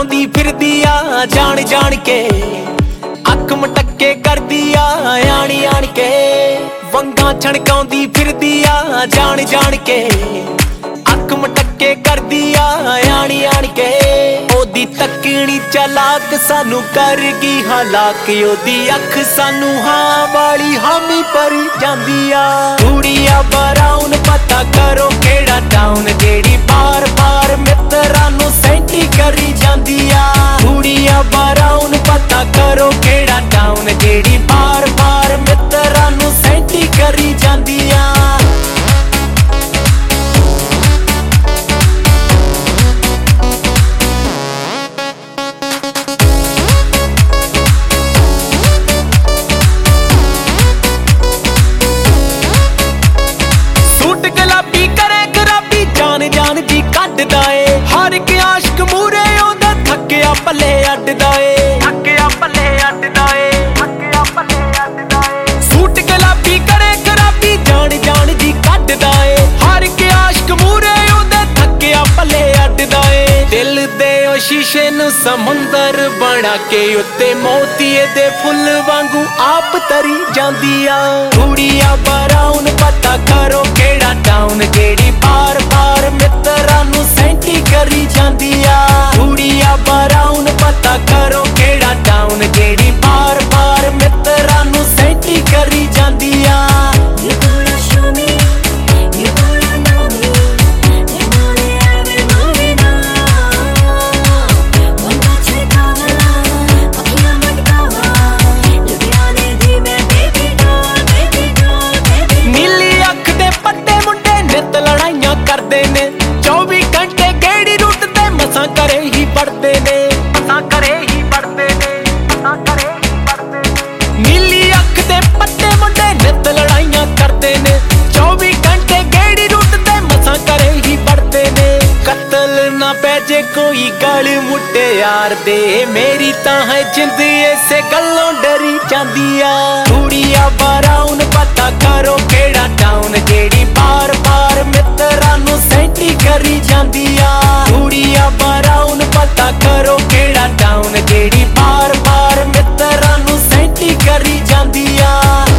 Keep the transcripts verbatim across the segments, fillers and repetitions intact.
ਛਣਕਾਉਂਦੀ ਫਿਰਦੀ ਆ ਜਾਣ ਜਾਣ ਕੇ, ਅੱਖ ਮਟੱਕੇ ਕਰਦੀ ਆ ਆਣੀ ਆਣ ਕੇ। ਵੰਗਾਂ ਛਣਕਾਉਂਦੀ ਫਿਰਦੀ ਆ ਜਾਣ ਜਾਣ ਕੇ, ਅੱਖ ਮਟੱਕੇ ਕਰਦੀ ਆ ਆਣੀ ਆਣ ਕੇ। ਉਹਦੀ ਤੱਕਣੀ ਚਲਾਕ ਸਾਨੂੰ ਕਰ ਗਈ ਹਲਾਕ, ਉਹਦੀ ਅੱਖ ਸਾਨੂੰ ਹਾਂ ਵਾਲੀ ਹਾਮੀ ਭਰੀ ਜਾਂਦੀ ਆ। ਕੁੜੀਆਂ ਬਰਾਉਨ ਪਤਾ ਕਰੋ ਕਿਹੜਾ ਟਾਊਨ, ਜਿਹੜੀ ਬਾਰ ਬਾਰ ਮਿੱਤਰਾਂ ਨੂੰ ਸੈਂਟੀ ਕਰੀ ਜਾਂਦੀ ਆ। ਕੁੜੀਆਂ ਬਰਾਉਨ ਪਤਾ ਕਰੋ ਕਿਹੜਾ ਟਾਊਨ, ਜਿਹੜੀ ਬਾਰ ਬਾਰ ਮਿੱਤਰਾਂ ਨੂੰ ਸੈਂਟੀ ਕਰੀ ਜਾਂਦੀ ਆ। ਕੱਢਦਾ ਏ ਹਰ ਇੱਕ ਆਸ਼ਕ ਮੂਰੇ ਉਹਦਾ ਥੱਕਿਆ ਪੱਲੇ ਅੱਡਦਾ ਏ, ਥੱਕਿਆ ਪੱਲੇ ਅੱਡਦਾ ਏ, ਥੱਕਿਆ ਪੱਲੇ ਅੱਡਦਾ ਏ। ਸੂਟ ਗੁਲਾਬੀ ਕਰੇ ਖਰਾਬੀ ਜਾਣ ਜਾਣ ਦੀ ਕੱਢਦਾ ਏ, ਹਰ ਇੱਕ ਆਸ਼ਕ ਮੂਰੇ ਉਹਦਾ ਥੱਕਿਆ ਪੱਲੇ ਅੱਡਦਾ ਏ। ਦਿਲ ਦੇ ਉਹ ਸ਼ੀਸ਼ੇ ਨੂੰ ਸਮੁੰਦਰ ਬਣਾ ਕੇ ਉੱਤੇ ਮੋਤੀਏ ਦੇ ਫੁੱਲ ਵਾਂਗੂ ਆਪ ਤਰੀ ਜਾਂਦੀ ਆ। ਕੁੜੀਆਂ ਬਰਾਉਨ ਪਤਾ ਕਰੋ ਕਿਹੜਾ ਟਾਊਨ, ਜਿਹੜੀ ਬਾਰ ਬਾਰ ਮਿੱਤਰਾਂ ਨੂੰ ਸੈਂਟੀ ਕਰੀ ਜਾਂਦੀ ਆ। ਕੁੜੀਆਂ ਬਰਾਉਨ ਪਤਾ ਕਰੋ ਕਿਹੜਾ ਟਾਊਨ, ਜਿਹੜੀ ਬਾਰ ਬਾਰ ਮਿੱਤਰਾਂ ਨੂੰ ਸੈਂਟੀ ਕਰੀ ਜਾਂਦੀ ਆ। ਕਰਦੇ ਨੇ ਚੌਵੀ ਘੰਟੇ ਗੇੜੀ ਰੁੱਟ ਤੇ ਮਸਾਂ ਘਰੇ ਹੀ ਪੜਦੇ ਨੇ, ਮਸਾਂ ਘਰੇ ਹੀ ਪੜਦੇ ਨੇ, ਮਸਾਂ ਘਰੇ ਹੀ ਪੜਦੇ ਨੇ। ਨੀਲੀ ਅੱਖ ਦੇ ਪੱਟੇ ਮੁੰਡੇ ਨਿੱਤ ਲੜਾਈਆਂ ਕਰਦੇ ਨੇ, ਚੌਵੀ ਘੰਟੇ ਗੇੜੀ ਰੁੱਟ ਤੇ ਮਸਾਂ ਘਰੇ ਹੀ ਪੜਦੇ ਨੇ। ਕਤਲ ਨਾ ਪੈ ਜੇ ਕੋਈ ਗਲ ਮੁਟਿਆਰ ਦੇ, ਮੇਰੀ ਤਾਂ ਹੈ ਜਿੰਦ ਇਸੇ ਗੱਲੋਂ ਡਰੀ ਜਾਂਦੀ ਆ। ਕੁੜੀਆਂ ਬਰਾਉਨ ਪਤਾ ਕਰੋ ਕਿਹੜਾ ਟਾਊਨ, ਜਿਹੜੀ ਬਾਰ ਬਾਰ ਮਿੱਤਰਾਂ ਨੂੰ ਸੈਂਟੀ ਕਰੀ ਜਾਂਦੀ ਆ। ਕੁੜੀਆਂ ਬਰਾਉਨ ਪਤਾ ਕਰੋ ਕਿਹੜਾ ਟਾਊਨ, ਜਿਹੜੀ ਬਾਰ ਬਾਰ ਮਿੱਤਰਾਂ ਨੂੰ ਸੈਂਟੀ ਕਰੀ ਜਾਂਦੀ ਆ।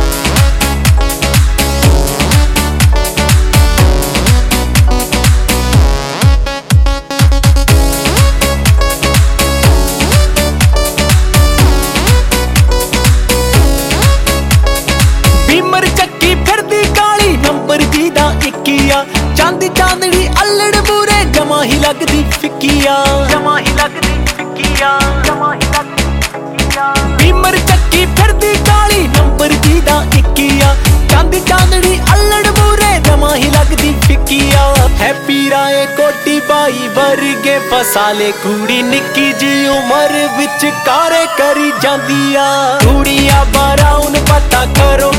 ਬਿਮਰ ਚੱਕੀ ਫਿਰਦੀ ਕਾਲੀ ਨੰਬਰ ਦੀ ਦਾ ਇੱਕੀਆ, ਚਾਂਦੀ ਚਾਂਦੜੀ ਅੱਲੜ ਬੂਰੇ ਜਮਾ ਹੀ ਲੱਗਦੀ ਫਿੱਕੀਆ, ਜਮਾ ਹੀ ਲੱਗਦੀ ਫਿੱਕੀਆ, ਜਮਾ ਹੀ ਲੱਗਦੀ ਫਿੱਕੀਆ। ਬਿਮਰ ਚੱਕੀ ਫਿਰਦੀ ਕਾਲੀ ਨੰਬਰ ਦੀ ਦਾ ਇੱਕੀਆ, ਚਾਂਦੀ ਚਾਂਦੜੀ ਅੱਲੜ ਬੂਰੇ ਜਮਾ ਹੀ ਲੱਗਦੀ ਫਿੱਕੀਆ। ਹੈਪੀ ਰਾਏ ਕੋਟੀ ਬਾਈ ਵਰਗੇ ਫਸਾਲੇ, ਕੁੜੀ ਨਿੱਕੀ ਜੀ ਉਮਰ ਵਿੱਚ ਕਾਰੇ ਕਰੀ ਜਾਂਦੀ ਆ। ਕੁੜੀਆਂ ਬਰਾਉਨ ਪਤਾ ਕਰੋ